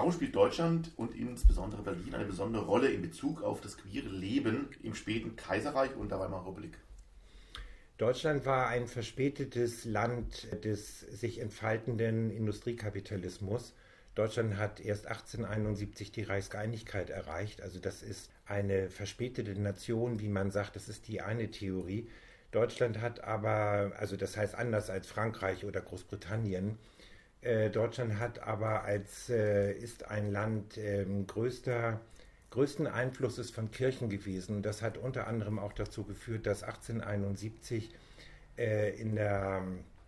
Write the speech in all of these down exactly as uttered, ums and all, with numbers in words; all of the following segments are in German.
Warum spielt Deutschland und insbesondere Berlin eine besondere Rolle in Bezug auf das queere Leben im späten Kaiserreich und der Weimarer Republik? Deutschland war ein verspätetes Land des sich entfaltenden Industriekapitalismus. Deutschland hat erst achtzehnhunderteinundsiebzig die Reichseinigkeit erreicht. Also das ist eine verspätete Nation, wie man sagt. Das ist die eine Theorie. Deutschland hat aber, also das heißt anders als Frankreich oder Großbritannien, äh, Deutschland hat aber als, äh, ist ein Land äh, größter, größten Einflusses von Kirchen gewesen. Das hat unter anderem auch dazu geführt, dass achtzehnhunderteinundsiebzig äh, in der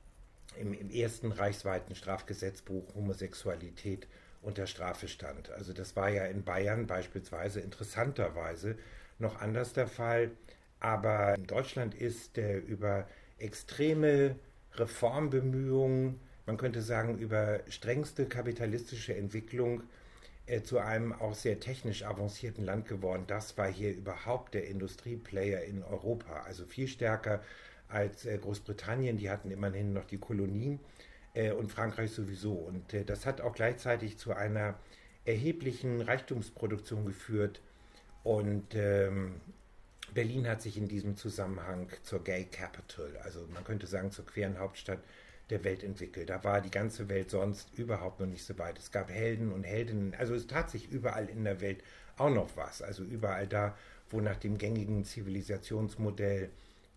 Im, im ersten reichsweiten Strafgesetzbuch Homosexualität unter Strafe stand. Also das war ja in Bayern beispielsweise interessanterweise noch anders der Fall. Aber Deutschland ist äh, über extreme Reformbemühungen, man könnte sagen über strengste kapitalistische Entwicklung äh, zu einem auch sehr technisch avancierten Land geworden. Das war hier überhaupt der Industrieplayer in Europa, also viel stärker als äh, Großbritannien, die hatten immerhin noch die Kolonien äh, und Frankreich sowieso. Und äh, das hat auch gleichzeitig zu einer erheblichen Reichtumsproduktion geführt. Und ähm, Berlin hat sich in diesem Zusammenhang zur Gay Capital, also man könnte sagen zur queeren Hauptstadt der Welt entwickelt. Da war die ganze Welt sonst überhaupt noch nicht so weit. Es gab Helden und Heldinnen, also es tat sich überall in der Welt auch noch was. Also überall da, wo nach dem gängigen Zivilisationsmodell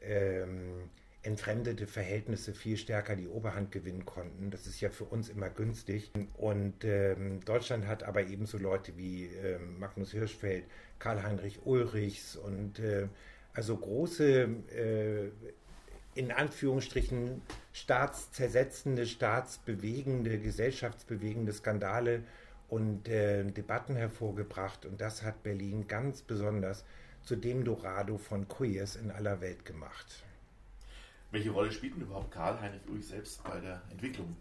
Ähm, entfremdete Verhältnisse viel stärker die Oberhand gewinnen konnten. Das ist ja für uns immer günstig. Und ähm, Deutschland hat aber ebenso Leute wie ähm, Magnus Hirschfeld, Karl-Heinrich Ulrichs und äh, also große, äh, in Anführungsstrichen, staatszersetzende, staatsbewegende, gesellschaftsbewegende Skandale und äh, Debatten hervorgebracht. Und das hat Berlin ganz besonders zu dem Dorado von Queers in aller Welt gemacht. Welche Rolle spielt denn überhaupt Karl-Heinrich Ulrich selbst bei der Entwicklung?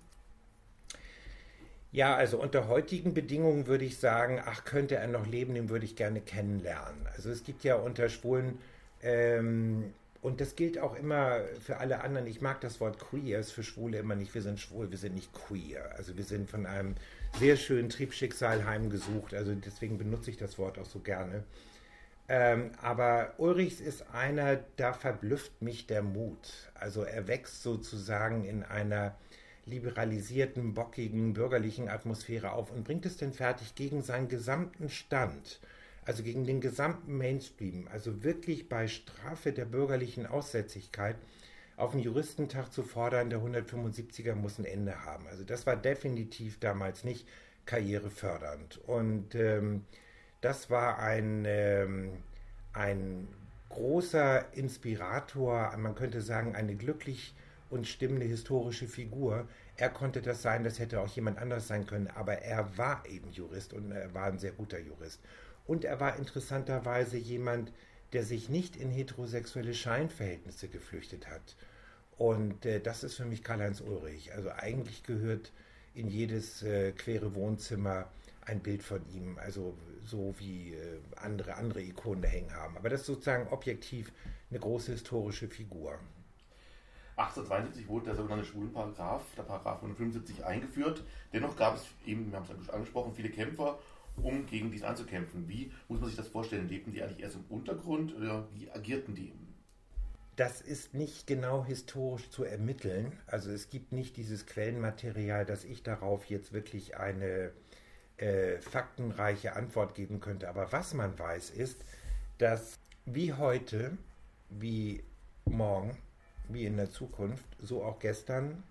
Ja, also unter heutigen Bedingungen würde ich sagen, ach, könnte er noch leben, den würde ich gerne kennenlernen. Also es gibt ja unter Schwulen, ähm, und das gilt auch immer für alle anderen, ich mag das Wort Queers für Schwule immer nicht, wir sind schwul, wir sind nicht queer. Also wir sind von einem sehr schönen Triebschicksal heimgesucht, also deswegen benutze ich das Wort auch so gerne. Ähm, aber Ulrichs ist einer, da verblüfft mich der Mut. Also er wächst sozusagen in einer liberalisierten, bockigen, bürgerlichen Atmosphäre auf und bringt es denn fertig, gegen seinen gesamten Stand, also gegen den gesamten Mainstream, also wirklich bei Strafe der bürgerlichen Aussätzigkeit, auf den Juristentag zu fordern, der hundertfünfundsiebziger muss ein Ende haben. Also das war definitiv damals nicht karrierefördernd. Und ähm, das war ein, ähm, ein großer Inspirator, man könnte sagen, eine glücklich und stimmende historische Figur. Er konnte das sein, das hätte auch jemand anders sein können, aber er war eben Jurist und er war ein sehr guter Jurist. Und er war interessanterweise jemand, der sich nicht in heterosexuelle Scheinverhältnisse geflüchtet hat. Und äh, das ist für mich Karl-Heinz Ulrich. Also eigentlich gehört in jedes äh, queere Wohnzimmer ein Bild von ihm, also so wie äh, andere, andere Ikonen da hängen haben. Aber das ist sozusagen objektiv eine große historische Figur. achtzehnhundertzweiundsiebzig wurde der sogenannte Schwulenparagraph, der Paragraph hundertfünfundsiebzig, eingeführt. Dennoch gab es eben, wir haben es angesprochen, viele Kämpfer, um gegen diesen anzukämpfen. Wie muss man sich das vorstellen? Lebten die eigentlich erst im Untergrund oder wie agierten die? Das ist nicht genau historisch zu ermitteln. Also es gibt nicht dieses Quellenmaterial, dass ich darauf jetzt wirklich eine äh, faktenreiche Antwort geben könnte. Aber was man weiß ist, dass wie heute, wie morgen, wie in der Zukunft, so auch gestern,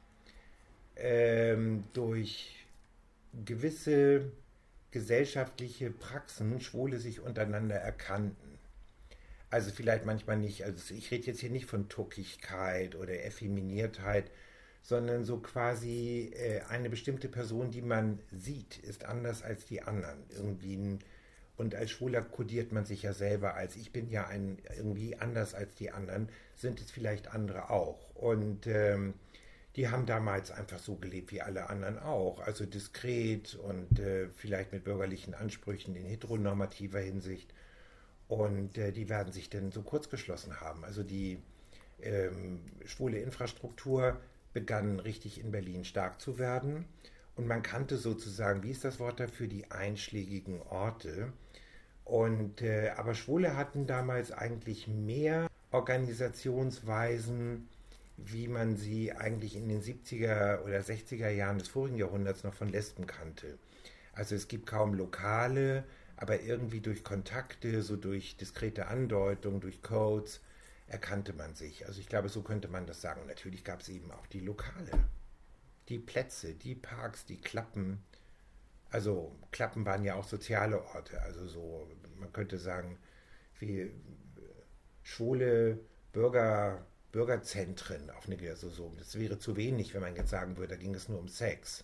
ähm, durch gewisse gesellschaftliche Praxen Schwule sich untereinander erkannten. Also vielleicht manchmal nicht, also ich rede jetzt hier nicht von Tuckigkeit oder Effeminiertheit, sondern so quasi äh, eine bestimmte Person, die man sieht, ist anders als die anderen. Irgendwie ein, und als Schwuler kodiert man sich ja selber als, ich bin ja ein, irgendwie anders als die anderen, sind es vielleicht andere auch. Und ähm, die haben damals einfach so gelebt wie alle anderen auch, also diskret und äh, vielleicht mit bürgerlichen Ansprüchen in heteronormativer Hinsicht. Und äh, die werden sich dann so kurz geschlossen haben. Also die ähm, schwule Infrastruktur begann richtig in Berlin stark zu werden. und man kannte sozusagen, wie ist das Wort dafür, die einschlägigen Orte. Und, äh, aber Schwule hatten damals eigentlich mehr Organisationsweisen, wie man sie eigentlich in den siebziger oder sechziger Jahren des vorigen Jahrhunderts noch von Lesben kannte. Also es gibt kaum Lokale, aber irgendwie durch Kontakte, so durch diskrete Andeutung, durch Codes, erkannte man sich. Also ich glaube, so könnte man das sagen. Natürlich gab es eben auch die Lokale, die Plätze, die Parks, die Klappen. Also Klappen waren ja auch soziale Orte. Also so, man könnte sagen, wie schwule Bürger, Bürgerzentren auf eine, so, so. Das wäre zu wenig, wenn man jetzt sagen würde, da ging es nur um Sex.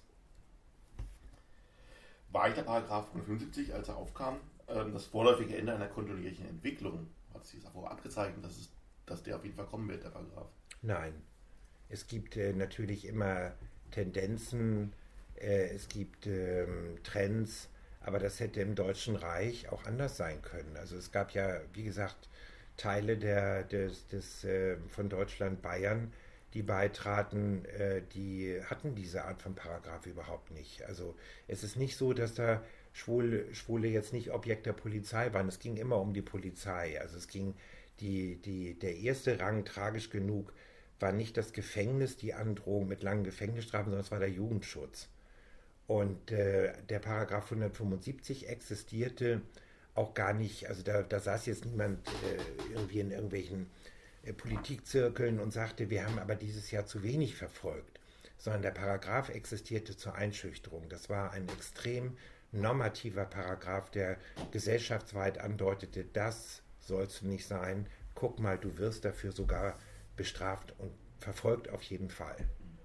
Weiter Paragraph hundertfünfundsiebzig, als er aufkam, das vorläufige Ende einer kontinuierlichen Entwicklung. Hat sich davor abgezeichnet, dass, es, dass der auf jeden Fall kommen wird, der Paragraph? Nein. Es gibt äh, natürlich immer Tendenzen, äh, es gibt ähm, Trends, aber das hätte im Deutschen Reich auch anders sein können. Also es gab ja, wie gesagt, Teile der, des, des, äh, von Deutschland, Bayern, die beitraten, äh, die hatten diese Art von Paragraph überhaupt nicht. Also es ist nicht so, dass da Schwule, Schwule jetzt nicht Objekt der Polizei waren. Es ging immer um die Polizei. Also es ging, die, die, der erste Rang, tragisch genug, war nicht das Gefängnis, die Androhung mit langen Gefängnisstrafen, sondern es war der Jugendschutz. Und äh, der Paragraph hundertfünfundsiebzig existierte auch gar nicht, also da, da saß jetzt niemand äh, irgendwie in irgendwelchen äh, Politikzirkeln und sagte, wir haben aber dieses Jahr zu wenig verfolgt, sondern der Paragraph existierte zur Einschüchterung. Das war ein extrem normativer Paragraph, der gesellschaftsweit andeutete, das sollst du nicht sein, guck mal, du wirst dafür sogar bestraft und verfolgt auf jeden Fall.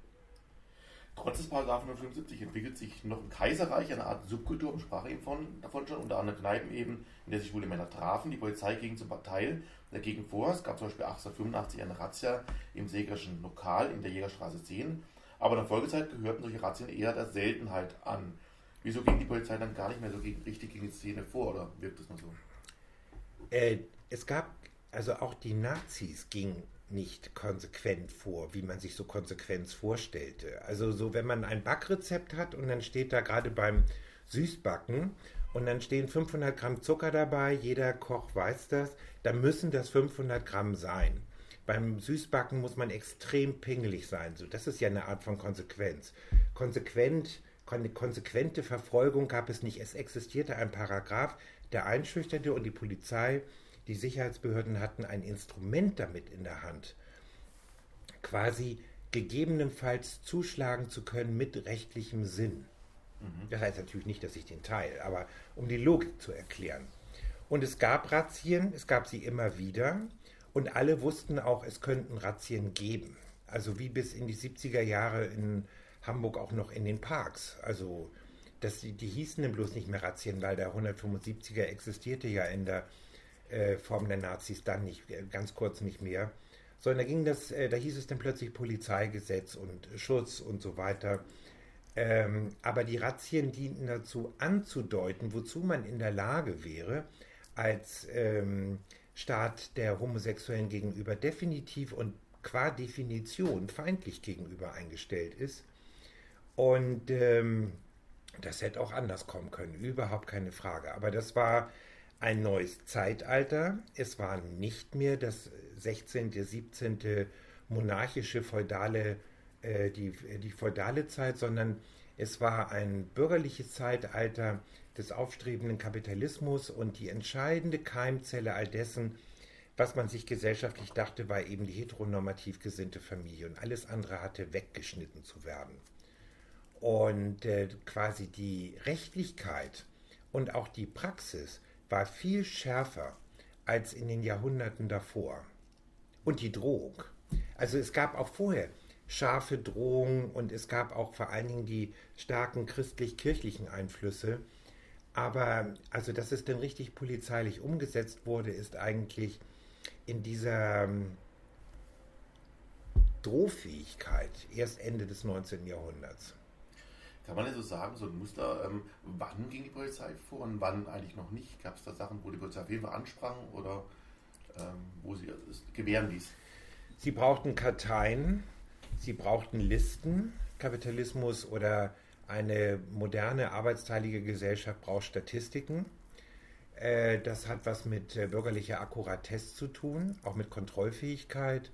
Trotz des Paragraphen hundertfünfundsiebzig entwickelt sich noch im Kaiserreich eine Art Subkultur, man sprach eben von, davon schon, unter anderem Kneipen eben, in der sich schwule Männer trafen. Die Polizei ging zum Teil dagegen vor. Es gab zum Beispiel achtzehnhundertfünfundachtzig eine Razzia im Segerschen Lokal in der Jägerstraße zehn. Aber in der Folgezeit gehörten solche Razzien eher der Seltenheit an. Wieso ging die Polizei dann gar nicht mehr so gegen, richtig gegen die Szene vor, oder wirkt das nur so? Äh, es gab, also auch die Nazis gingen nicht konsequent vor, wie man sich so Konsequenz vorstellte. Also so, wenn man ein Backrezept hat und dann steht da gerade beim Süßbacken und dann stehen fünfhundert Gramm Zucker dabei, jeder Koch weiß das, dann müssen das fünfhundert Gramm sein. Beim Süßbacken muss man extrem pingelig sein. So, das ist ja eine Art von Konsequenz. Konsequent, kon- konsequente Verfolgung gab es nicht. Es existierte ein Paragraph, der einschüchterte, und die Polizei, die Sicherheitsbehörden hatten ein Instrument damit in der Hand, quasi gegebenenfalls zuschlagen zu können mit rechtlichem Sinn. Mhm. Das heißt natürlich nicht, dass ich den teile, aber um die Logik zu erklären. Und es gab Razzien, es gab sie immer wieder, und alle wussten auch, es könnten Razzien geben. Also wie bis in die siebziger Jahre in Hamburg auch noch in den Parks. Also das, die hießen dann bloß nicht mehr Razzien, weil der hundertfünfundsiebziger existierte ja in der äh, Form der Nazis dann nicht, ganz kurz nicht mehr. Sondern da ging das, äh, da hieß es dann plötzlich Polizeigesetz und Schutz und so weiter. Ähm, aber die Razzien dienten dazu anzudeuten, wozu man in der Lage wäre, als ähm, Staat der Homosexuellen gegenüber definitiv und qua Definition feindlich gegenüber eingestellt ist. Und ähm, das hätte auch anders kommen können, überhaupt keine Frage. Aber das war ein neues Zeitalter. Es war nicht mehr das sechzehnte., siebzehnte monarchische, feudale, äh, die, die feudale Zeit, sondern es war ein bürgerliches Zeitalter des aufstrebenden Kapitalismus, und die entscheidende Keimzelle all dessen, was man sich gesellschaftlich dachte, war eben die heteronormativ gesinnte Familie, und alles andere hatte weggeschnitten zu werden. Und äh, quasi die Rechtlichkeit und auch die Praxis war viel schärfer als in den Jahrhunderten davor. Und die Drohung. Also es gab auch vorher scharfe Drohungen, und es gab auch vor allen Dingen die starken christlich-kirchlichen Einflüsse. Aber also, dass es denn richtig polizeilich umgesetzt wurde, ist eigentlich in dieser ähm, Drohfähigkeit erst Ende des neunzehnten. Jahrhunderts. Kann man ja so sagen, so ein Muster, ähm, wann ging die Polizei vor und wann eigentlich noch nicht? Gab es da Sachen, wo die Polizei auf jeden Fall ansprang oder ähm, wo sie es gewähren ließ? Sie brauchten Karteien, sie brauchten Listen. Kapitalismus oder Eine moderne, arbeitsteilige Gesellschaft braucht Statistiken. Das hat was mit bürgerlicher Akkuratesse zu tun, auch mit Kontrollfähigkeit.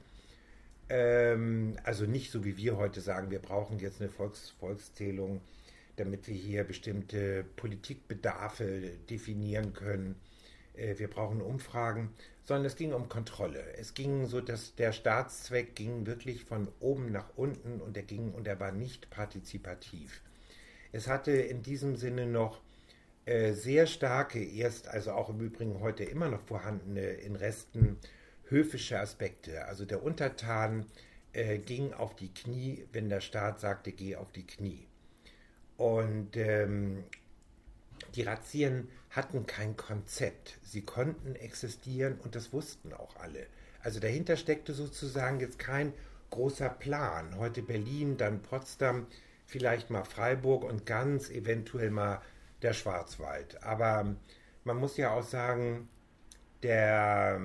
Also nicht so, wie wir heute sagen, wir brauchen jetzt eine Volks- Volkszählung, damit wir hier bestimmte Politikbedarfe definieren können. Wir brauchen Umfragen, sondern es ging um Kontrolle. Es ging so, dass der Staatszweck ging wirklich von oben nach unten und er ging und er war nicht partizipativ. Es hatte in diesem Sinne noch äh, sehr starke, erst also auch im Übrigen heute immer noch vorhandene in Resten höfische Aspekte. Also der Untertan äh, ging auf die Knie, wenn der Staat sagte, geh auf die Knie. Und ähm, die Razzien hatten kein Konzept. Sie konnten existieren und das wussten auch alle. Also dahinter steckte sozusagen jetzt kein großer Plan. Heute Berlin, dann Potsdam, vielleicht mal Freiburg und ganz eventuell mal der Schwarzwald. Aber man muss ja auch sagen, der,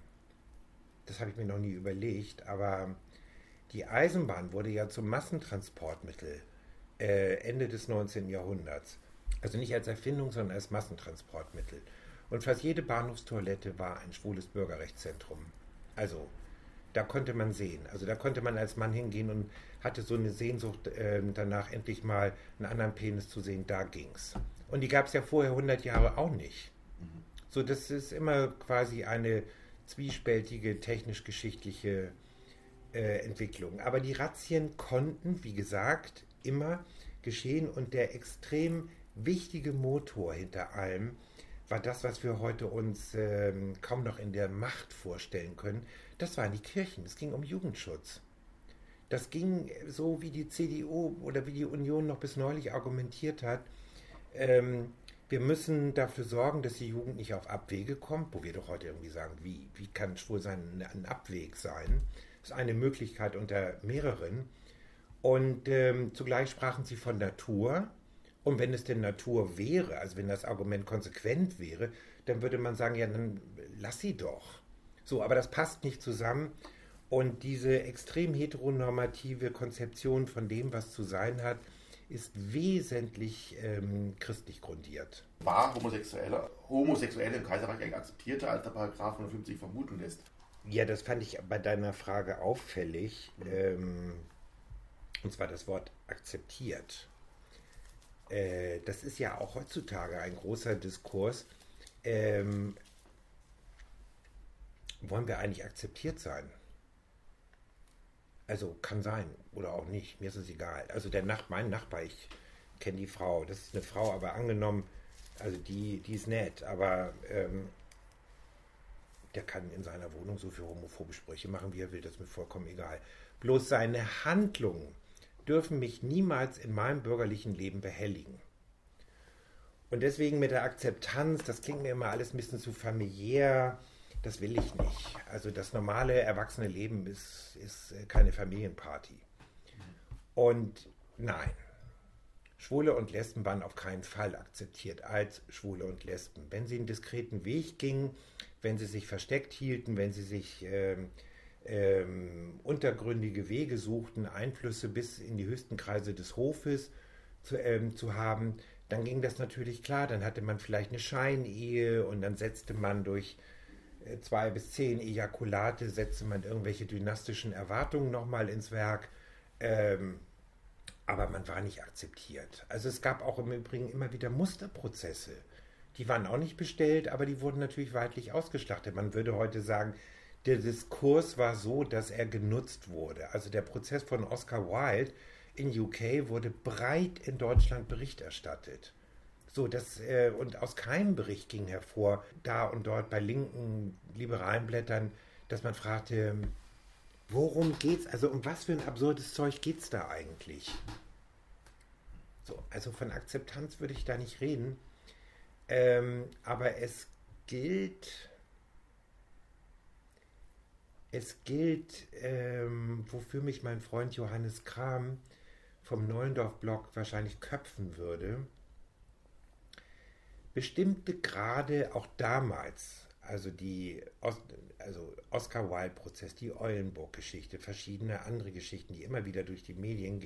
das habe ich mir noch nie überlegt, aber die Eisenbahn wurde ja zum Massentransportmittel äh, Ende des neunzehnten Jahrhunderts. Also nicht als Erfindung, sondern als Massentransportmittel. Und fast jede Bahnhofstoilette war ein schwules Bürgerrechtszentrum. Also, da konnte man sehen. Also da konnte man als Mann hingehen und hatte so eine Sehnsucht, äh, danach endlich mal einen anderen Penis zu sehen. Da ging's. Und die gab es ja vorher hundert Jahre auch nicht. Mhm. So, das ist immer quasi eine zwiespältige, technisch-geschichtliche äh, Entwicklung. Aber die Razzien konnten, wie gesagt, immer geschehen und der extrem wichtige Motor hinter allem war das, was wir heute uns ähm, kaum noch in der Macht vorstellen können. Das waren die Kirchen. Es ging um Jugendschutz. Das ging so, wie die C D U oder wie die Union noch bis neulich argumentiert hat. Ähm, wir müssen dafür sorgen, dass die Jugend nicht auf Abwege kommt, wo wir doch heute irgendwie sagen, wie, wie kann Schwulsein ein Abweg sein? Das ist eine Möglichkeit unter mehreren. Und ähm, zugleich sprachen sie von Natur. Und wenn es denn Natur wäre, also wenn das Argument konsequent wäre, dann würde man sagen, ja, dann lass sie doch. So, aber das passt nicht zusammen. Und diese extrem heteronormative Konzeption von dem, was zu sein hat, ist wesentlich ähm, christlich grundiert. War Homosexuelle, Homosexuelle im Kaiserreich eigentlich akzeptierter, als der Paragraph hundertfünfzig vermuten lässt? Ja, das fand ich bei deiner Frage auffällig. Mhm. Ähm, und zwar das Wort akzeptiert. Äh, das ist ja auch heutzutage ein großer Diskurs. Ähm, wollen wir eigentlich akzeptiert sein? Also kann sein oder auch nicht, mir ist es egal. Also der Nach- mein Nachbar, ich kenne die Frau, das ist eine Frau, aber angenommen, also die, die ist nett, aber ähm, der kann in seiner Wohnung so viele homophobe Sprüche machen, wie er will, das ist mir vollkommen egal. Bloß seine Handlungen dürfen mich niemals in meinem bürgerlichen Leben behelligen. Und deswegen mit der Akzeptanz, das klingt mir immer alles ein bisschen zu familiär, das will ich nicht. Also das normale erwachsene Leben ist, ist keine Familienparty. Und nein, Schwule und Lesben waren auf keinen Fall akzeptiert als Schwule und Lesben. Wenn sie einen diskreten Weg gingen, wenn sie sich versteckt hielten, wenn sie sich ähm, ähm, untergründige Wege suchten, Einflüsse bis in die höchsten Kreise des Hofes zu, ähm, zu haben, dann ging das natürlich klar. Dann hatte man vielleicht eine Scheinehe und dann setzte man durch äh, zwei bis zehn Ejakulate, setzte man irgendwelche dynastischen Erwartungen nochmal ins Werk. Ähm, aber man war nicht akzeptiert. Also es gab auch im Übrigen immer wieder Musterprozesse. Die waren auch nicht bestellt, aber die wurden natürlich weitlich ausgeschlachtet. Man würde heute sagen, der Diskurs war so, dass er genutzt wurde. Also der Prozess von Oscar Wilde in U K wurde breit in Deutschland Bericht erstattet. So, das, äh, und aus keinem Bericht ging hervor, da und dort bei linken, liberalen Blättern, dass man fragte, worum geht's, also um was für ein absurdes Zeug geht's da eigentlich? So, also von Akzeptanz würde ich da nicht reden. Ähm, aber es gilt, es gilt, ähm, wofür mich mein Freund Johannes Kram vom Neulendorf-Blog wahrscheinlich köpfen würde. Bestimmte Grade auch damals, also die also Oscar Wilde-Prozess, die Eulenburg-Geschichte, verschiedene andere Geschichten, die immer wieder durch die Medien gingen,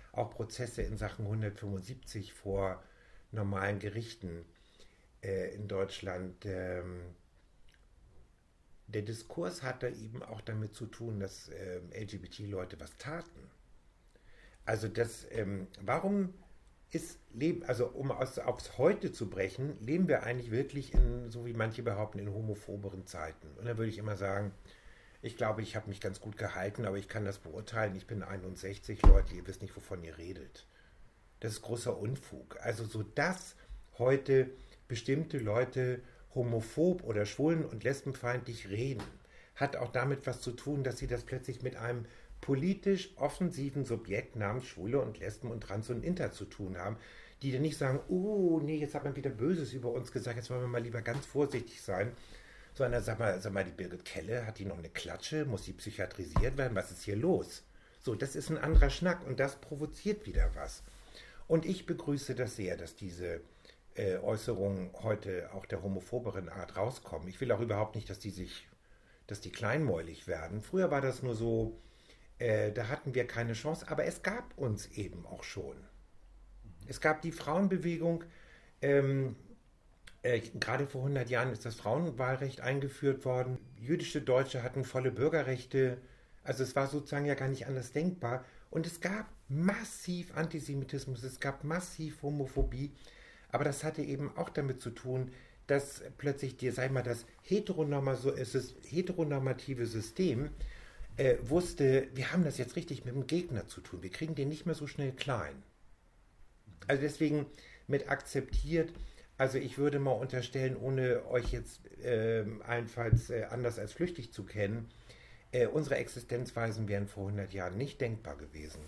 auch Prozesse in Sachen hundertfünfundsiebzig vor normalen Gerichten äh, in Deutschland. Ähm, der Diskurs hatte eben auch damit zu tun, dass äh, L G B T-Leute was taten. Also das, ähm, warum ist Leben, also um aus, aufs Heute zu brechen, leben wir eigentlich wirklich in, so wie manche behaupten, in homophoberen Zeiten. Und da würde ich immer sagen, ich glaube, ich habe mich ganz gut gehalten, aber ich kann das beurteilen. Ich bin einundsechzig, Leute, ihr wisst nicht, wovon ihr redet. Das ist großer Unfug. Also so, dass heute bestimmte Leute homophob oder schwulen- und lesbenfeindlich reden, hat auch damit was zu tun, dass sie das plötzlich mit einem politisch offensiven Subjekt namens Schwule und Lesben und Trans und Inter zu tun haben, die dann nicht sagen, oh, nee, jetzt hat man wieder Böses über uns gesagt, jetzt wollen wir mal lieber ganz vorsichtig sein, sondern sag mal, sag mal, die Birgit Kelle, hat die noch eine Klatsche, muss sie psychiatrisiert werden, was ist hier los? So, das ist ein anderer Schnack und das provoziert wieder was. Und ich begrüße das sehr, dass diese äh, Äußerungen heute auch der homophoberen Art rauskommen. Ich will auch überhaupt nicht, dass die sich, dass die kleinmäulig werden. Früher war das nur so, Äh, da hatten wir keine Chance, aber es gab uns eben auch schon. Es gab die Frauenbewegung, ähm, äh, gerade vor hundert Jahren ist das Frauenwahlrecht eingeführt worden. Jüdische Deutsche hatten volle Bürgerrechte, also es war sozusagen ja gar nicht anders denkbar. Und es gab massiv Antisemitismus, es gab massiv Homophobie, aber das hatte eben auch damit zu tun, dass plötzlich, dir sei mal, das heteronormative System Äh, wusste, wir haben das jetzt richtig mit dem Gegner zu tun. Wir kriegen den nicht mehr so schnell klein. Also deswegen mit akzeptiert, also ich würde mal unterstellen, ohne euch jetzt äh, allenfalls äh, anders als flüchtig zu kennen, äh, unsere Existenzweisen wären vor hundert Jahren nicht denkbar gewesen.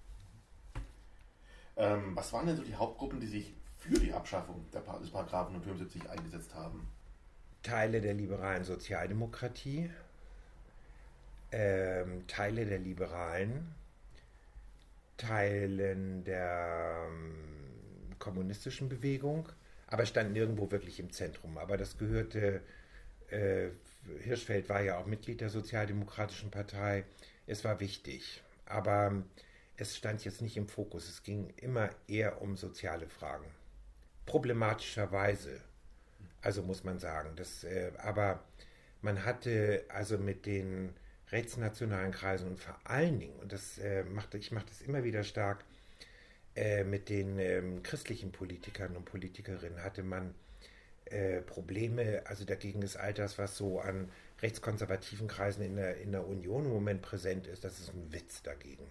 Ähm, was waren denn so die Hauptgruppen, die sich für die Abschaffung der pa- des Paragraphen hundertfünfundsiebzig eingesetzt haben? Teile der liberalen Sozialdemokratie, ähm, Teile der Liberalen, Teilen der ähm, kommunistischen Bewegung, aber stand nirgendwo wirklich im Zentrum. Aber das gehörte, äh, Hirschfeld war ja auch Mitglied der Sozialdemokratischen Partei, es war wichtig. Aber es stand jetzt nicht im Fokus, es ging immer eher um soziale Fragen. Problematischerweise, also muss man sagen. Das, äh, aber man hatte also mit den rechtsnationalen Kreisen und vor allen Dingen, und das äh, macht, ich mache das immer wieder stark, äh, mit den ähm, christlichen Politikern und Politikerinnen hatte man äh, Probleme, also dagegen des Alters, was so an rechtskonservativen Kreisen in der, in der Union im Moment präsent ist, das ist ein Witz dagegen.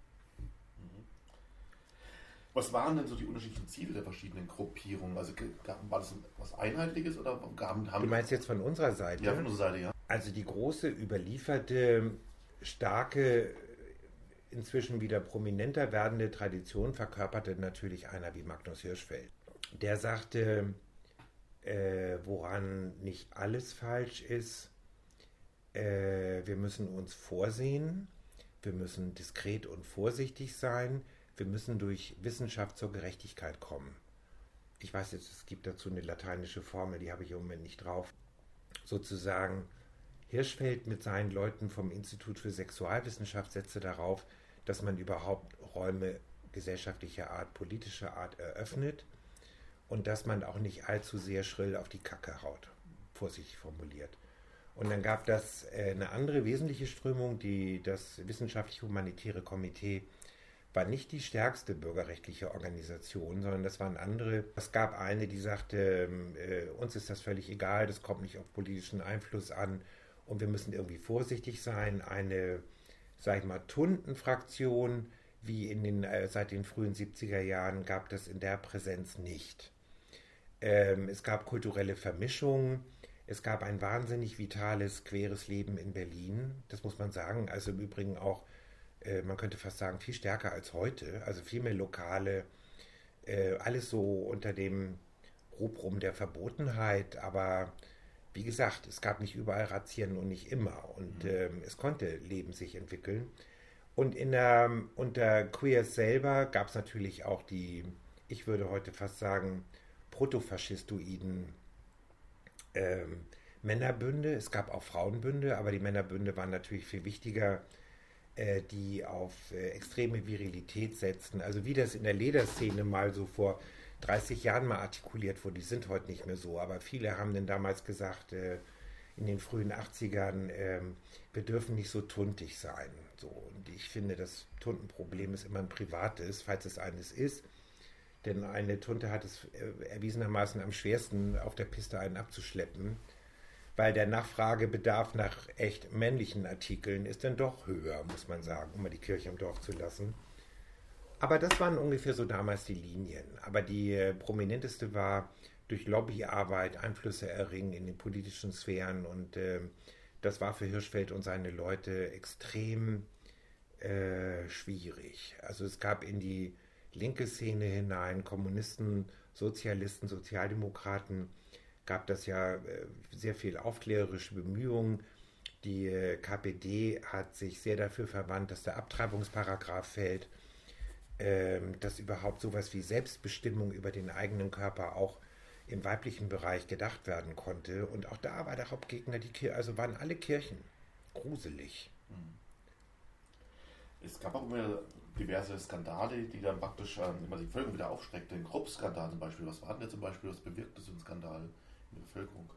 Was waren denn so die unterschiedlichen Ziele der verschiedenen Gruppierungen? Also war das was Einheitliches oder haben, haben Du meinst jetzt von unserer Seite? Ja, von unserer Seite, ja. Also die große, überlieferte, starke, inzwischen wieder prominenter werdende Tradition verkörperte natürlich einer wie Magnus Hirschfeld. Der sagte, äh, woran nicht alles falsch ist, äh, wir müssen uns vorsehen, wir müssen diskret und vorsichtig sein, wir müssen durch Wissenschaft zur Gerechtigkeit kommen. Ich weiß jetzt, es gibt dazu eine lateinische Formel, die habe ich im Moment nicht drauf. Sozusagen, Hirschfeld mit seinen Leuten vom Institut für Sexualwissenschaft setzte darauf, dass man überhaupt Räume gesellschaftlicher Art, politischer Art eröffnet und dass man auch nicht allzu sehr schrill auf die Kacke haut, vorsichtig formuliert. Und dann gab das äh, eine andere wesentliche Strömung, die das Wissenschaftlich-Humanitäre Komitee war nicht die stärkste bürgerrechtliche Organisation, sondern das waren andere. Es gab eine, die sagte, äh, uns ist das völlig egal, das kommt nicht auf politischen Einfluss an und wir müssen irgendwie vorsichtig sein. Eine, sag ich mal, Tundenfraktion, wie in den, äh, seit den frühen siebziger Jahren, gab es in der Präsenz nicht. Ähm, es gab kulturelle Vermischungen, es gab ein wahnsinnig vitales, queres Leben in Berlin, das muss man sagen, also im Übrigen auch, man könnte fast sagen, viel stärker als heute, also viel mehr Lokale, äh, alles so unter dem Rubrum der Verbotenheit, aber wie gesagt, es gab nicht überall Razzien und nicht immer und mhm. ähm, es konnte Leben sich entwickeln. Und in der, unter Queers selber gab es natürlich auch die, ich würde heute fast sagen, protofaschistoiden ähm, Männerbünde, es gab auch Frauenbünde, aber die Männerbünde waren natürlich viel wichtiger, äh, die auf äh, extreme Virilität setzten. Also wie das in der Lederszene mal so vor dreißig Jahren mal artikuliert wurde, die sind heute nicht mehr so, aber viele haben denn damals gesagt, äh, in den frühen achtzigern, ähm, wir dürfen nicht so tuntig sein. So, und ich finde, das Tuntenproblem ist immer ein privates, falls es eines ist. Denn eine Tunte hat es äh, erwiesenermaßen am schwersten, auf der Piste einen abzuschleppen, weil der Nachfragebedarf nach echt männlichen Artikeln ist dann doch höher, muss man sagen, um mal die Kirche im Dorf zu lassen. Aber das waren ungefähr so damals die Linien. Aber die äh, prominenteste war durch Lobbyarbeit Einflüsse erringen in den politischen Sphären und äh, das war für Hirschfeld und seine Leute extrem äh, schwierig. Also es gab in die linke Szene hinein, Kommunisten, Sozialisten, Sozialdemokraten, gab das ja äh, sehr viel aufklärerische Bemühungen. Die äh, K P D hat sich sehr dafür verwandt, dass der Abtreibungsparagraph fällt, äh, dass überhaupt sowas wie Selbstbestimmung über den eigenen Körper auch im weiblichen Bereich gedacht werden konnte. Und auch da war der Hauptgegner die Kirche, also waren alle Kirchen. Gruselig. Es gab auch immer diverse Skandale, die dann praktisch ähm, immer die Bevölkerung wieder aufschreckten. Den Krupp-Skandal zum Beispiel. Was war denn der zum Beispiel, was bewirkte so ein Skandal in der Bevölkerung?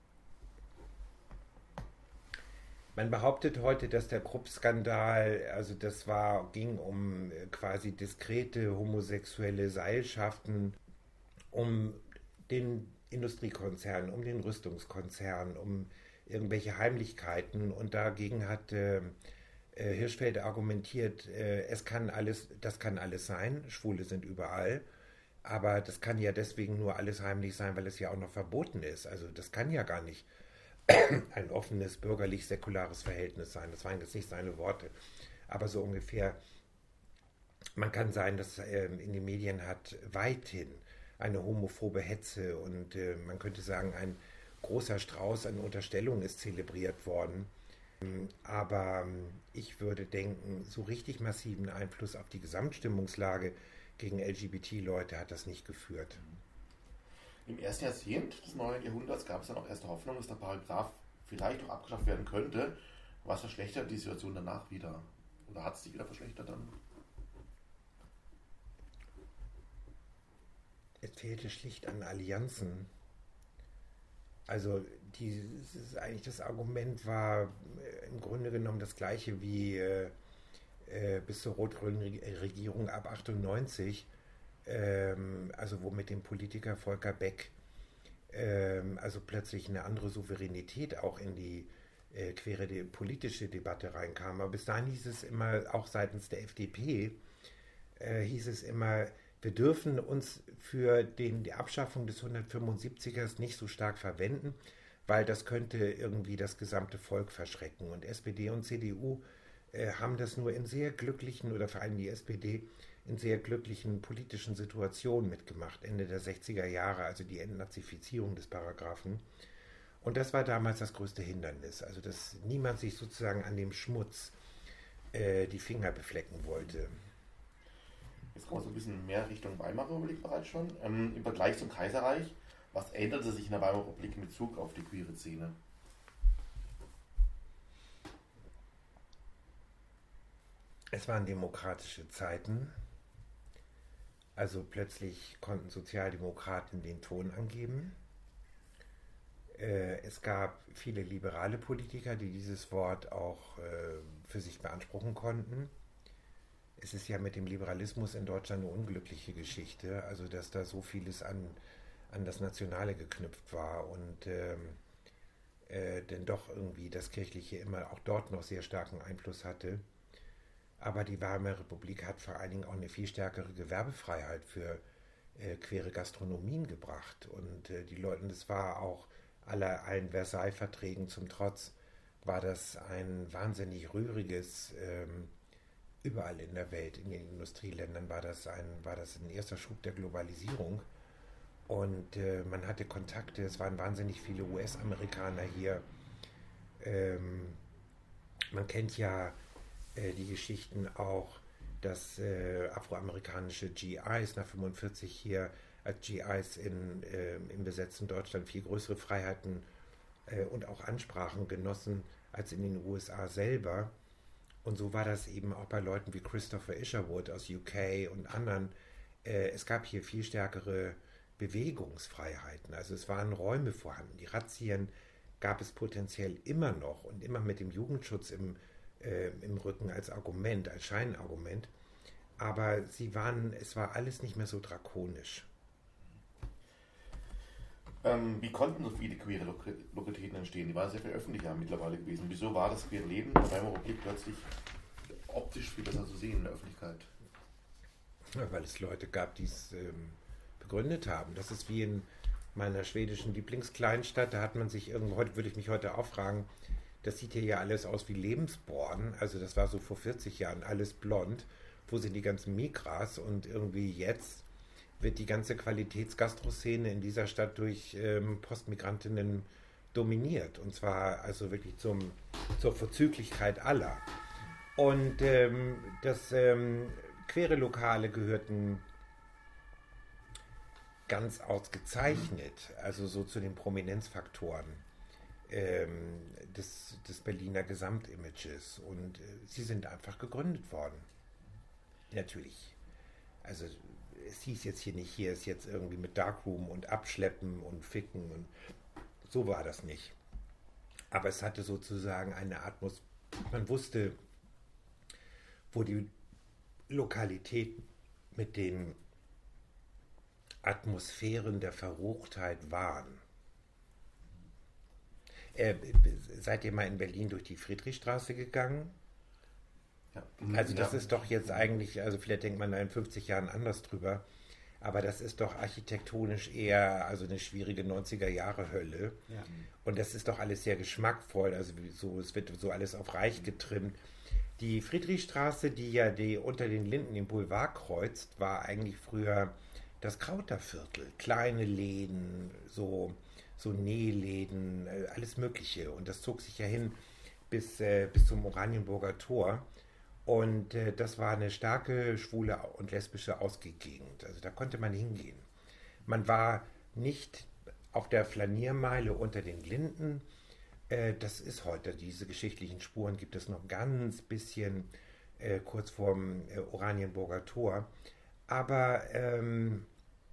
Man behauptet heute, dass der Krupp-Skandal, also das war, ging um quasi diskrete homosexuelle Seilschaften, um den Industriekonzern, um den Rüstungskonzern, um irgendwelche Heimlichkeiten. Und dagegen hat äh, Hirschfeld argumentiert, äh, es kann alles, das kann alles sein, Schwule sind überall, aber das kann ja deswegen nur alles heimlich sein, weil es ja auch noch verboten ist. Also das kann ja gar nicht ein offenes, bürgerlich-säkulares Verhältnis sein. Das waren jetzt nicht seine Worte, aber so ungefähr. Man kann sagen, dass äh, in den Medien hat weithin eine homophobe Hetze und äh, man könnte sagen, ein großer Strauß an Unterstellungen ist zelebriert worden. Aber ähm, ich würde denken, so richtig massiven Einfluss auf die Gesamtstimmungslage gegen L G B T-Leute hat das nicht geführt. Im ersten Jahrzehnt des neuen Jahrhunderts gab es dann auch erste Hoffnung, dass der Paragraph vielleicht auch abgeschafft werden könnte. Was verschlechtert die Situation danach wieder? Oder hat es sich wieder verschlechtert dann? Es fehlte schlicht an Allianzen. Also dieses, eigentlich das Argument war äh, im Grunde genommen das gleiche wie äh, äh, bis zur rot-grünen Regierung ab achtundneunzig, ähm, also wo mit dem Politiker Volker Beck ähm, also plötzlich eine andere Souveränität auch in die äh, quere de politische Debatte reinkam. Aber bis dahin hieß es immer, auch seitens der F D P, äh, hieß es immer, wir dürfen uns für den, die Abschaffung des hundertfünfundsiebzigers nicht so stark verwenden, weil das könnte irgendwie das gesamte Volk verschrecken. Und S P D und C D U äh, haben das nur in sehr glücklichen, oder vor allem die S P D, in sehr glücklichen politischen Situationen mitgemacht, Ende der sechziger Jahre, also die Entnazifizierung des Paragraphen. Und das war damals das größte Hindernis, also dass niemand sich sozusagen an dem Schmutz äh, die Finger beflecken wollte. Jetzt kommen wir so ein bisschen mehr Richtung Weimarer Republik bereits schon. Ähm, Im Vergleich zum Kaiserreich, was änderte sich in der Weimarer Republik in Bezug auf die queere Szene? Es waren demokratische Zeiten. Also plötzlich konnten Sozialdemokraten den Ton angeben. Äh, es gab viele liberale Politiker, die dieses Wort auch äh, für sich beanspruchen konnten. Es ist ja mit dem Liberalismus in Deutschland eine unglückliche Geschichte, also dass da so vieles an, an das Nationale geknüpft war und ähm, äh, denn doch irgendwie das Kirchliche immer auch dort noch sehr starken Einfluss hatte. Aber die Weimarer Republik hat vor allen Dingen auch eine viel stärkere Gewerbefreiheit für äh, queere Gastronomien gebracht. Und äh, die Leute, das war auch aller, allen Versailles-Verträgen zum Trotz, war das ein wahnsinnig rühriges, ähm, überall in der Welt, in den Industrieländern war das ein, war das ein erster Schub der Globalisierung. Und äh, man hatte Kontakte, es waren wahnsinnig viele U S-Amerikaner hier. Ähm, man kennt ja die Geschichten auch, dass äh, afroamerikanische G Is nach fünfundvierzig hier als G Is in, äh, im besetzten Deutschland viel größere Freiheiten äh, und auch Ansprachen genossen als in den U S A selber. Und so war das eben auch bei Leuten wie Christopher Isherwood aus U K und anderen. Äh, es gab hier viel stärkere Bewegungsfreiheiten. Also es waren Räume vorhanden. Die Razzien gab es potenziell immer noch und immer mit dem Jugendschutz im, äh, im Rücken als Argument, als Scheinargument. Aber sie waren, es war alles nicht mehr so drakonisch. Ähm, wie konnten so viele queere Lok- Lokalitäten entstehen? Die waren sehr viel öffentlicher mittlerweile gewesen. Wieso war das queere Leben in der Weimarer Republik plötzlich optisch viel besser zu sehen in der Öffentlichkeit? Ja, weil es Leute gab, die es ähm, begründet haben. Das ist wie in meiner schwedischen Lieblingskleinstadt. Da hat man sich irgendwo, heute würde ich mich heute auch fragen, das sieht hier ja alles aus wie Lebensborn. Also das war so vor vierzig Jahren alles blond. Wo sind die ganzen Migras? Und irgendwie jetzt wird die ganze Qualitätsgastroszene in dieser Stadt durch ähm, Postmigrantinnen dominiert. Und zwar also wirklich zum, zur Vorzüglichkeit aller. Und ähm, das ähm, queere Lokale gehörten ganz ausgezeichnet, also so zu den Prominenzfaktoren ähm, des, des Berliner Gesamtimages. Und äh, sie sind einfach gegründet worden. Natürlich. Also es hieß jetzt hier nicht, hier ist jetzt irgendwie mit Darkroom und Abschleppen und Ficken und so war das nicht. Aber es hatte sozusagen eine Atmosphäre, man wusste, wo die Lokalität mit den Atmosphären der Verruchtheit waren. Äh, seid ihr mal in Berlin durch die Friedrichstraße gegangen? Ja. Also das Ja. ist doch jetzt eigentlich, also vielleicht denkt man da in fünfzig Jahren anders drüber, aber das ist doch architektonisch eher also eine schwierige neunziger-Jahre-Hölle. Ja. Und das ist doch alles sehr geschmackvoll, also wie so, es wird so alles auf reich getrimmt. Die Friedrichstraße, die ja die unter den Linden den Boulevard kreuzt, war eigentlich früher das Krauterviertel. Kleine Läden, so, so Nähläden, äh, alles Mögliche. Und das zog sich ja hin bis, äh, bis zum Oranienburger Tor. Und äh, das war eine starke schwule und lesbische Ausgehgegend. Also da konnte man hingehen. Man war nicht auf der Flaniermeile unter den Linden. Äh, das ist heute, diese geschichtlichen Spuren gibt es noch ganz bisschen äh, kurz vorm äh, Oranienburger Tor. Aber ähm,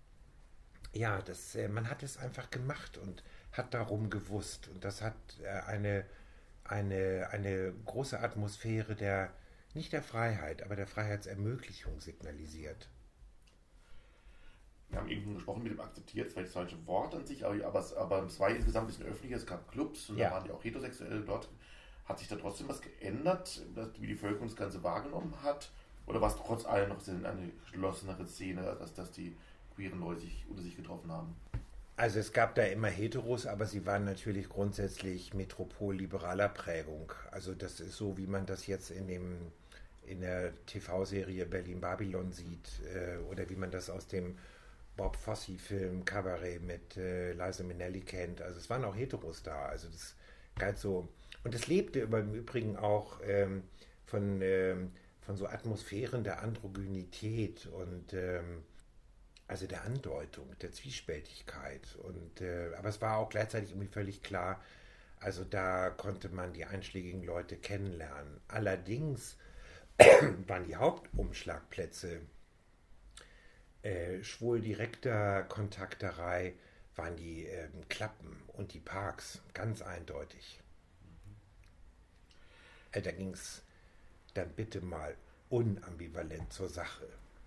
ja, das, äh, man hat es einfach gemacht und hat darum gewusst. Und das hat äh, eine, eine, eine große Atmosphäre der, nicht der Freiheit, aber der Freiheitsermöglichung signalisiert. Wir haben eben gesprochen mit dem akzeptiert, vielleicht das falsche Wort an sich, aber, aber, es, aber es war insgesamt ein bisschen öffentlicher, es gab Clubs und Ja. da waren die auch Heterosexuelle dort. Hat sich da trotzdem was geändert, wie die Bevölkerung das Ganze wahrgenommen hat? Oder war es trotz allem noch eine geschlossenere Szene, dass, dass die queeren Leute sich unter sich getroffen haben? Also es gab da immer Heteros, aber sie waren natürlich grundsätzlich metropolliberaler Prägung. Also das ist so, wie man das jetzt in dem in der T V-Serie Berlin Babylon sieht äh, oder wie man das aus dem Bob Fosse-Film Cabaret mit äh, Liza Minnelli kennt. Also es waren auch Heteros da. Also das galt so. Und es lebte im Übrigen auch ähm, von, ähm, von so Atmosphären der Androgynität und ähm, also der Andeutung, der Zwiespältigkeit. Und, äh, aber es war auch gleichzeitig irgendwie völlig klar, also da konnte man die einschlägigen Leute kennenlernen. Allerdings waren die Hauptumschlagplätze äh, schwul direkter Kontakterei, waren die äh, Klappen und die Parks, ganz eindeutig. Äh, da ging es dann bitte mal unambivalent zur Sache.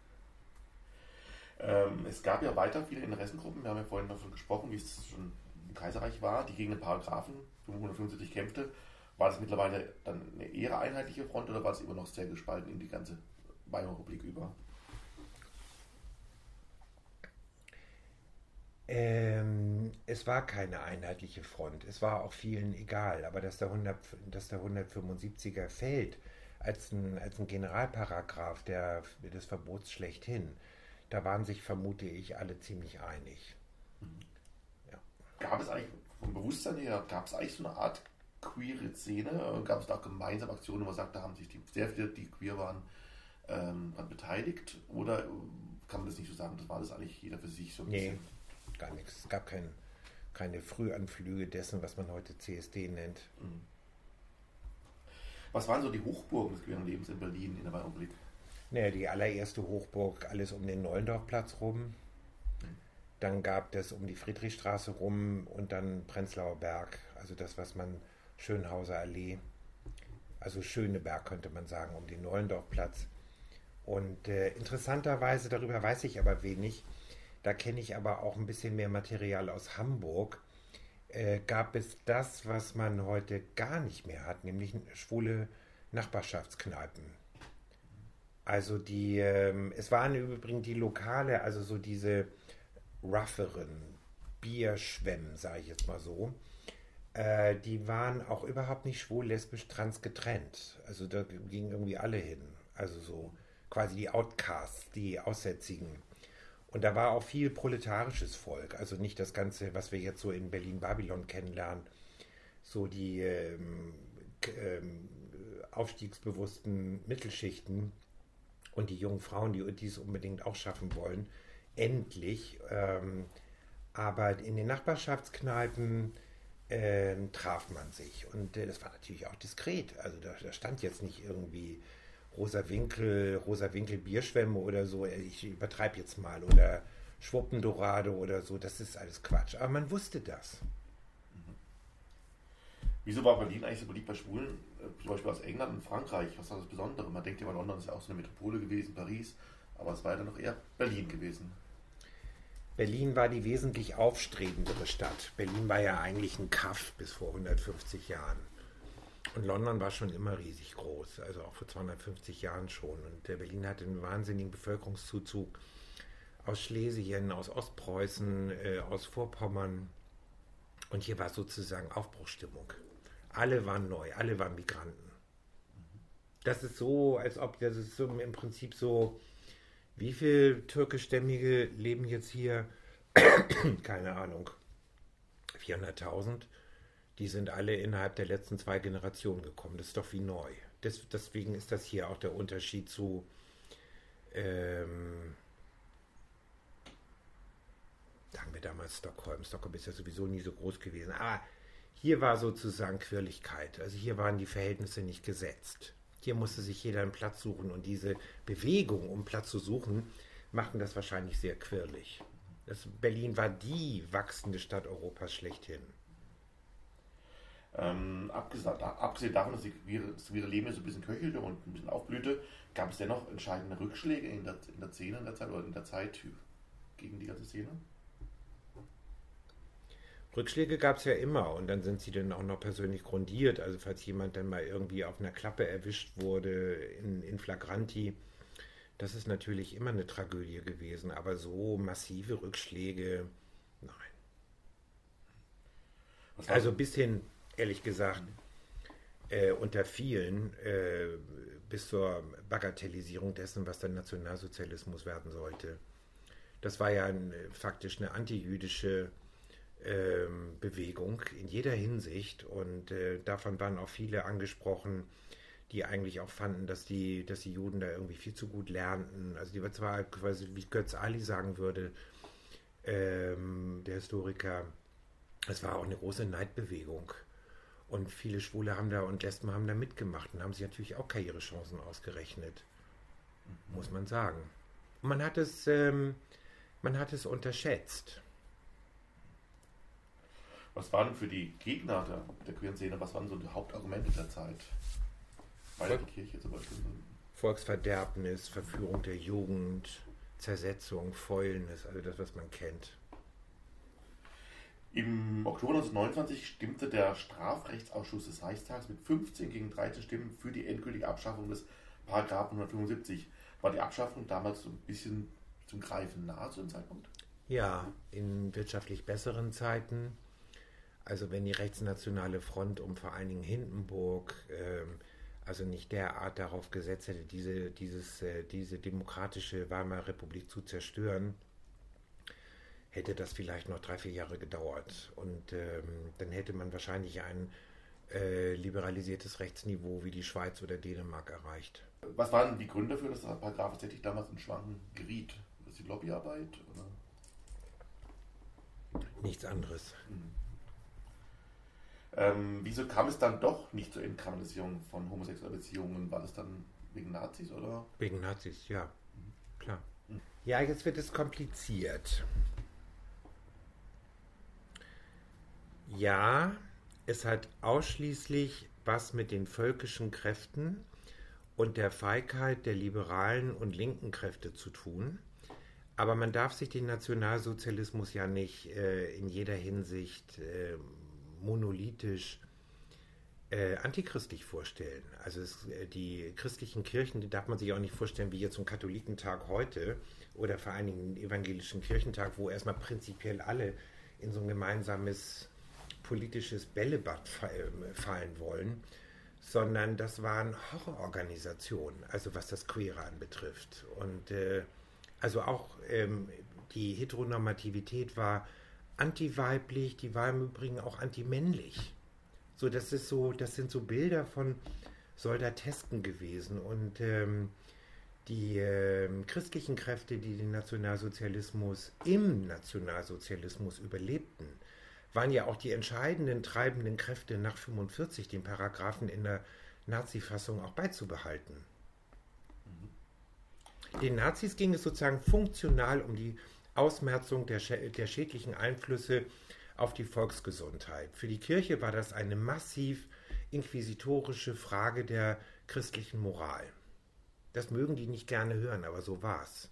Ähm, es gab ja weiter viele Interessengruppen, wir haben ja vorhin davon gesprochen, wie es schon im Kaiserreich war, die gegen den Paragraphen fünfhundertfünfundsiebzig kämpfte. War das mittlerweile dann eine eher einheitliche Front oder war es immer noch sehr gespalten in die ganze Weimarer Republik über? Ähm, es war keine einheitliche Front. Es war auch vielen egal. Aber dass der, hundert, dass der hundertfünfundsiebziger fällt als ein, als ein Generalparagraph der, des Verbots schlechthin, da waren sich, vermute ich, alle ziemlich einig. Ja. Gab es eigentlich vom Bewusstsein her, gab es eigentlich so eine Art queere Szene? Gab es da auch gemeinsame Aktionen, wo man sagt, da haben sich die, sehr viele, die queer waren, ähm, beteiligt? Oder kann man das nicht so sagen? Das war das eigentlich jeder für sich so ein Nee, bisschen? gar nichts. Es gab kein, keine Frühanflüge dessen, was man heute C S D nennt. Was waren so die Hochburgen des queeren Lebens in Berlin in der Republik? Naja, die allererste Hochburg, alles um den Nollendorfplatz rum. Dann gab es um die Friedrichstraße rum und dann Prenzlauer Berg, also das, was man Schönhauser Allee, also Schöneberg könnte man sagen, um den Nollendorfplatz. Und äh, interessanterweise, darüber weiß ich aber wenig, da kenne ich aber auch ein bisschen mehr Material aus Hamburg, äh, gab es das, was man heute gar nicht mehr hat, nämlich schwule Nachbarschaftskneipen. Also die, ähm, es waren übrigens die Lokale, also so diese rougheren Bierschwemmen, sage ich jetzt mal so, äh, die waren auch überhaupt nicht schwul, lesbisch, trans getrennt. Also da gingen irgendwie alle hin. Also so quasi die Outcasts, die Aussätzigen. Und da war auch viel proletarisches Volk, also nicht das Ganze, was wir jetzt so in Berlin-Babylon kennenlernen, so die ähm, ähm, aufstiegsbewussten Mittelschichten und die jungen Frauen, die dies unbedingt auch schaffen wollen, endlich. Ähm, aber in den Nachbarschaftskneipen äh, traf man sich. Und äh, das war natürlich auch diskret. Also da, da stand jetzt nicht irgendwie rosa Winkel, rosa Winkel Bierschwämme oder so. Ich übertreibe jetzt mal. Oder Schwuppendorado oder so. Das ist alles Quatsch. Aber man wusste das. Wieso war Berlin eigentlich so beliebt bei Schwulen, zum Beispiel aus England und Frankreich? Was war das Besondere? Man denkt ja, London ist ja auch so eine Metropole gewesen, Paris, aber es war ja dann noch eher Berlin gewesen. Berlin war die wesentlich aufstrebendere Stadt. Berlin war ja eigentlich ein Kaff bis vor hundertfünfzig Jahren. Und London war schon immer riesig groß, also auch vor zweihundertfünfzig Jahren schon. Und Berlin hatte einen wahnsinnigen Bevölkerungszuzug aus Schlesien, aus Ostpreußen, äh, aus Vorpommern. Und hier war sozusagen Aufbruchsstimmung. Alle waren neu, alle waren Migranten. Das ist so, als ob, das ist so im Prinzip so, wie viele türkischstämmige leben jetzt hier? Keine Ahnung, vierhunderttausend. Die sind alle innerhalb der letzten zwei Generationen gekommen. Das ist doch wie neu. Des, deswegen ist das hier auch der Unterschied zu, ähm, sagen wir damals Stockholm. Stockholm ist ja sowieso nie so groß gewesen. Aber hier war sozusagen Quirligkeit. Also hier waren die Verhältnisse nicht gesetzt. Hier musste sich jeder einen Platz suchen. Und diese Bewegung, um Platz zu suchen, machten das wahrscheinlich sehr quirlig. Das, Berlin war die wachsende Stadt Europas schlechthin. Ähm, abgesehen, abgesehen davon, dass das queere Leben so ein bisschen köchelte und ein bisschen aufblühte, gab es dennoch entscheidende Rückschläge in der, in der Szene in der Zeit oder in der Zeit gegen die ganze Szene? Rückschläge gab es ja immer und dann sind sie dann auch noch persönlich grundiert. Also falls jemand dann mal irgendwie auf einer Klappe erwischt wurde in, in Flagranti, das ist natürlich immer eine Tragödie gewesen. Aber so massive Rückschläge, nein. Also bis hin, ehrlich gesagt, äh, unter vielen äh, bis zur Bagatellisierung dessen, was der Nationalsozialismus werden sollte. Das war ja ein, faktisch eine antijüdische Ähm, Bewegung in jeder Hinsicht und äh, davon waren auch viele angesprochen, die eigentlich auch fanden, dass die, dass die Juden da irgendwie viel zu gut lernten. Also die war zwar quasi, wie Götz Ali sagen würde, ähm, der Historiker, es war auch eine große Neidbewegung und viele Schwule haben da und Lesben haben da mitgemacht und haben sich natürlich auch Karrierechancen ausgerechnet, mhm. muss man sagen. Und man hat es, ähm, man hat es unterschätzt. Was waren für die Gegner der, der queeren Szene, was waren so die Hauptargumente der Zeit? Bei der Kirche zum Beispiel. Volksverderbnis, Verführung der Jugend, Zersetzung, Fäulnis, also das, was man kennt. Im Oktober neunzehnhundertneunundzwanzig stimmte der Strafrechtsausschuss des Reichstags mit fünfzehn gegen dreizehn Stimmen für die endgültige Abschaffung des Paragraphen hundertfünfundsiebzig. War die Abschaffung damals so ein bisschen zum Greifen nahe zu dem Zeitpunkt? Ja, in wirtschaftlich besseren Zeiten. Also wenn die Rechtsnationale Front um vor allen Dingen Hindenburg ähm, also nicht derart darauf gesetzt hätte, diese, dieses, äh, diese demokratische Weimarer Republik zu zerstören, hätte das vielleicht noch drei, vier Jahre gedauert. Und ähm, dann hätte man wahrscheinlich ein äh, liberalisiertes Rechtsniveau wie die Schweiz oder Dänemark erreicht. Was waren die Gründe dafür, dass der Paragraph tatsächlich damals in Schwanken geriet? War das die Lobbyarbeit? Oder? Nichts anderes. Mhm. Ähm, wieso kam es dann doch nicht zur Entkriminalisierung von homosexuellen Beziehungen? War das dann wegen Nazis oder? Wegen Nazis, ja, klar. Ja, jetzt wird es kompliziert. Ja, es hat ausschließlich was mit den völkischen Kräften und der Feigheit der liberalen und linken Kräfte zu tun. Aber man darf sich den Nationalsozialismus ja nicht äh, in jeder Hinsicht äh, monolithisch äh, antichristlich vorstellen. Also es, äh, die christlichen Kirchen, die darf man sich auch nicht vorstellen wie jetzt zum Katholikentag heute oder vor allen Dingen evangelischen Kirchentag, wo erstmal prinzipiell alle in so ein gemeinsames politisches Bällebad fallen wollen, sondern das waren Horrororganisationen, also was das Queere anbetrifft. Und äh, also auch ähm, die Heteronormativität war antiweiblich, die war im Übrigen auch antimännlich. So, das ist so, das sind so Bilder von Soldatesken gewesen. Und ähm, die ähm, christlichen Kräfte, die den Nationalsozialismus im Nationalsozialismus überlebten, waren ja auch die entscheidenden treibenden Kräfte nach fünfundvierzig, den Paragraphen in der Nazi-Fassung auch beizubehalten. Den Nazis ging es sozusagen funktional um die Ausmerzung der, der schädlichen Einflüsse auf die Volksgesundheit. Für die Kirche war das eine massiv inquisitorische Frage der christlichen Moral. Das mögen die nicht gerne hören, aber so war's.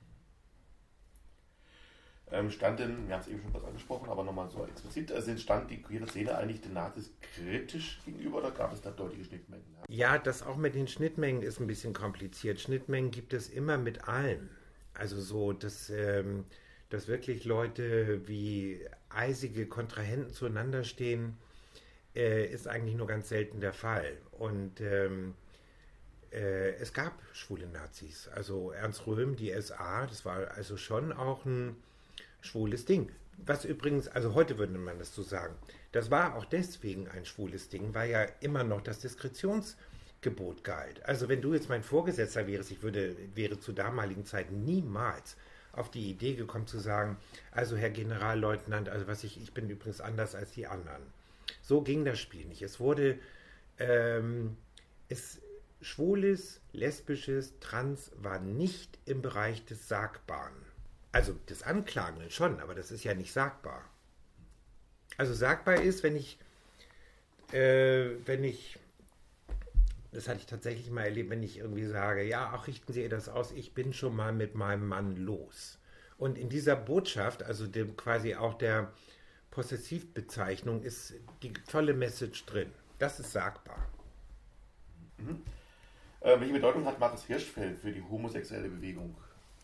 Ähm, stand denn, wir haben es eben schon kurz angesprochen, aber nochmal so explizit, also stand die queere Szene eigentlich den Nazis kritisch gegenüber oder gab es da deutliche Schnittmengen? Ja, das auch mit den Schnittmengen ist ein bisschen kompliziert. Schnittmengen gibt es immer mit allen. Also so, dass, ähm, dass wirklich Leute wie eisige Kontrahenten zueinander stehen, äh, ist eigentlich nur ganz selten der Fall. Und ähm, äh, es gab schwule Nazis. Also Ernst Röhm, die S A, das war also schon auch ein schwules Ding. Was übrigens, also heute würde man das so sagen, das war auch deswegen ein schwules Ding, weil ja immer noch das Diskretionsgebot galt. Also wenn du jetzt mein Vorgesetzter wärst, ich würde, wäre zu damaligen Zeiten niemals auf die Idee gekommen zu sagen, also Herr Generalleutnant, also was ich, ich bin übrigens anders als die anderen. So ging das Spiel nicht. Es wurde, ähm, es, schwules, lesbisches, trans war nicht im Bereich des Sagbaren. Also des Anklagenden schon, aber das ist ja nicht sagbar. Also sagbar ist, wenn ich, äh, wenn ich, das hatte ich tatsächlich mal erlebt, wenn ich irgendwie sage, ja, ach, richten Sie ihr das aus, ich bin schon mal mit meinem Mann los. Und in dieser Botschaft, also dem quasi auch der Possessivbezeichnung, ist die tolle Message drin. Das ist sagbar. Mhm. Äh, welche Bedeutung hat Maris Hirschfeld für die homosexuelle Bewegung?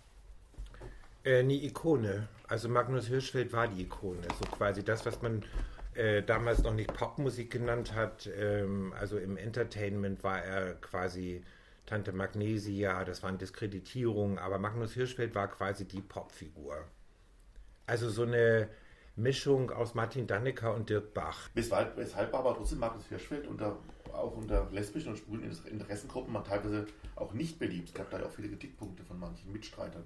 Äh, eine Ikone. Also Magnus Hirschfeld war die Ikone. So quasi das, was man äh, damals noch nicht Popmusik genannt hat. Ähm, also im Entertainment war er quasi Tante Magnesia, das waren Diskreditierungen, aber Magnus Hirschfeld war quasi die Popfigur. Also so eine Mischung aus Martin Dannecker und Dirk Bach. Weshalb, weshalb aber trotzdem Magnus Hirschfeld unter, auch unter lesbischen und schwulen Interessengruppen man teilweise auch nicht beliebt. Es gab da ja auch viele Kritikpunkte von manchen Mitstreitern.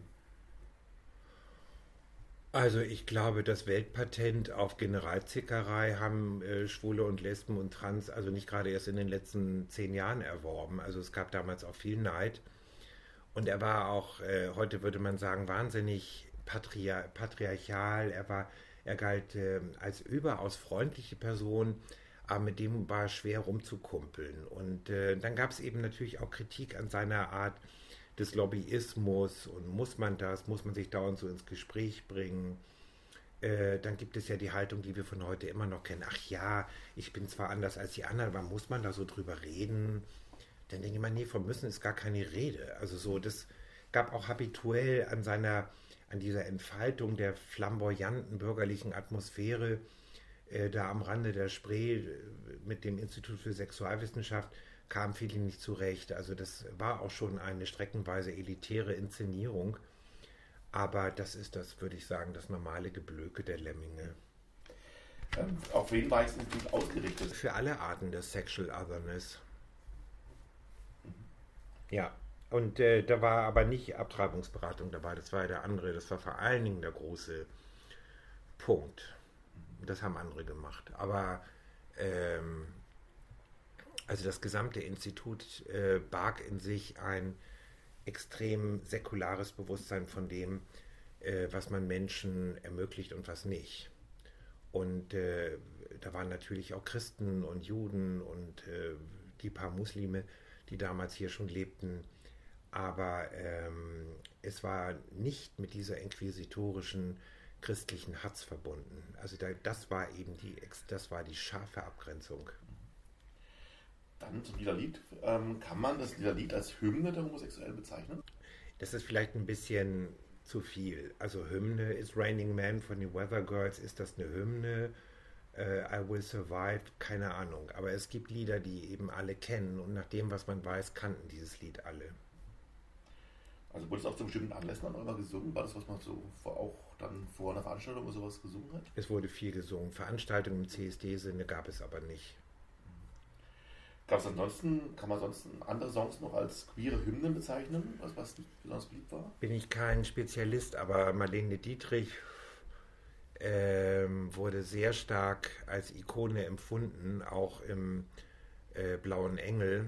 Also ich glaube, das Weltpatent auf Generalzickerei haben äh, Schwule und Lesben und Trans also nicht gerade erst in den letzten zehn Jahren erworben. Also es gab damals auch viel Neid. Und er war auch, äh, heute würde man sagen, wahnsinnig patria patriarchal. Er war, er galt äh, als überaus freundliche Person, aber mit dem war es schwer rumzukumpeln. Und äh, dann gab es eben natürlich auch Kritik an seiner Art des Lobbyismus und muss man das, muss man sich dauernd so ins Gespräch bringen. Äh, dann gibt es ja die Haltung, die wir von heute immer noch kennen. Ach ja, ich bin zwar anders als die anderen, aber muss man da so drüber reden? Dann denke ich mal, nee, von müssen ist gar keine Rede. Also so, das gab auch habituell an seiner, an dieser Entfaltung der flamboyanten bürgerlichen Atmosphäre äh, da am Rande der Spree äh, mit dem Institut für Sexualwissenschaft kam vielen nicht zurecht. Also das war auch schon eine streckenweise elitäre Inszenierung. Aber das ist das, würde ich sagen, das normale Geblöke der Lemminge. Ähm, auf wen war es natürlich ausgerichtet? Für alle Arten des Sexual Otherness. Mhm. Ja, und äh, da war aber nicht Abtreibungsberatung dabei, das war ja der andere, das war vor allen Dingen der große Punkt. Das haben andere gemacht. Aber ähm, also das gesamte Institut äh, barg in sich ein extrem säkulares Bewusstsein von dem, äh, was man Menschen ermöglicht und was nicht. Und äh, da waren natürlich auch Christen und Juden und äh, die paar Muslime, die damals hier schon lebten. Aber ähm, es war nicht mit dieser inquisitorischen christlichen Hatz verbunden. Also da, das war eben die, das war die scharfe Abgrenzung. Dann zum Liederlied. Ähm, kann man das Liederlied als Hymne der Homosexuellen bezeichnen? Das ist vielleicht ein bisschen zu viel. Also Hymne, Is Raining Man von den Weather Girls, ist das eine Hymne? Uh, I Will Survive, keine Ahnung. Aber es gibt Lieder, die eben alle kennen und nach dem, was man weiß, kannten dieses Lied alle. Also wurde es auch zu bestimmten Anlässen dann immer gesungen? War das, was man so vor, auch dann vor einer Veranstaltung oder sowas gesungen hat? Es wurde viel gesungen. Veranstaltungen im C S D-Sinne gab es aber nicht. Gab es ansonsten, kann man ansonsten andere Songs noch als queere Hymnen bezeichnen, was, was nicht besonders beliebt war? Bin ich kein Spezialist, aber Marlene Dietrich ähm, wurde sehr stark als Ikone empfunden, auch im äh, Blauen Engel.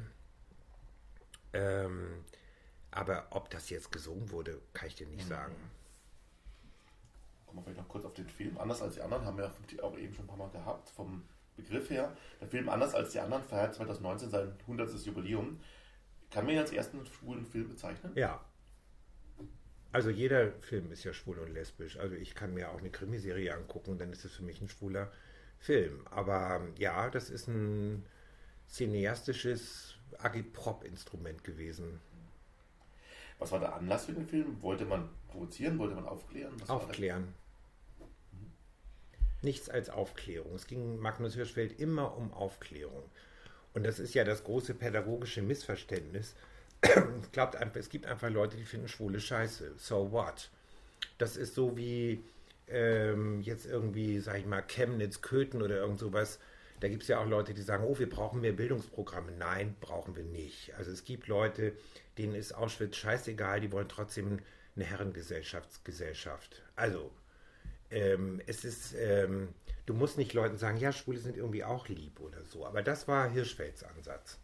Ähm, aber ob das jetzt gesungen wurde, kann ich dir nicht mhm. sagen. Kommen wir vielleicht noch kurz auf den Film. Anders als die anderen, haben wir auch eben schon ein paar Mal gehabt, vom Begriff her. Der Film Anders als die anderen feiert zwanzig neunzehn sein hundertstes Jubiläum. Kann man ihn als ersten schwulen Film bezeichnen? Ja. Also jeder Film ist ja schwul und lesbisch. Also ich kann mir auch eine Krimiserie angucken, dann ist es für mich ein schwuler Film. Aber ja, das ist ein cineastisches Agitprop-Instrument gewesen. Was war der Anlass für den Film? Wollte man provozieren? Wollte man aufklären? Was aufklären. Mhm. Nichts als Aufklärung. Es ging Magnus Hirschfeld immer um Aufklärung. Und das ist ja das große pädagogische Missverständnis. Ich glaube, es gibt einfach Leute, die finden Schwule scheiße. So what? Das ist so wie ähm, jetzt irgendwie, sag ich mal, Chemnitz, Köthen oder irgend sowas. Da gibt es ja auch Leute, die sagen, oh, wir brauchen mehr Bildungsprogramme. Nein, brauchen wir nicht. Also es gibt Leute, denen ist Auschwitz scheißegal, die wollen trotzdem eine Herrengesellschaft. Also, ähm, es ist, ähm, du musst nicht Leuten sagen, ja, Schwule sind irgendwie auch lieb oder so. Aber das war Hirschfelds Ansatz.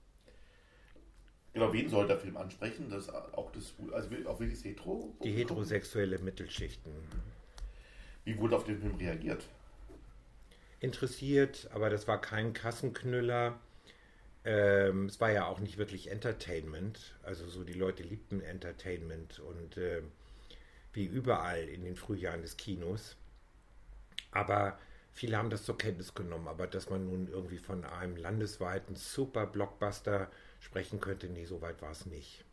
Genau, wen soll der Film ansprechen? Das auch das, also auch wirklich hetero? Die heterosexuelle Mittelschichten. Wie wurde auf den Film reagiert? Interessiert, aber das war kein Kassenknüller. Ähm, es war ja auch nicht wirklich Entertainment. Also so die Leute liebten Entertainment und äh, wie überall in den Frühjahren des Kinos. Aber viele haben das zur Kenntnis genommen. Aber dass man nun irgendwie von einem landesweiten Super-Blockbuster sprechen könnte, nee, so weit war es nicht.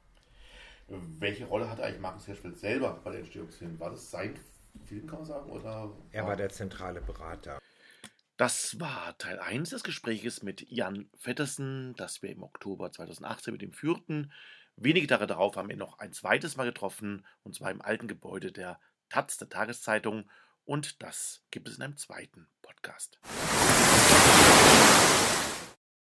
Welche Rolle hatte eigentlich Magnus Hirschfeld selber bei der Entstehungsfilm? War das sein Film, kann man sagen? Oder er war der zentrale Berater. Das war Teil eins des Gespräches mit Jan Vettersen, das wir im Oktober zweitausendachtzehn mit ihm führten. Wenige Tage darauf haben wir noch ein zweites Mal getroffen, und zwar im alten Gebäude der Taz, der Tageszeitung. Und das gibt es in einem zweiten Podcast.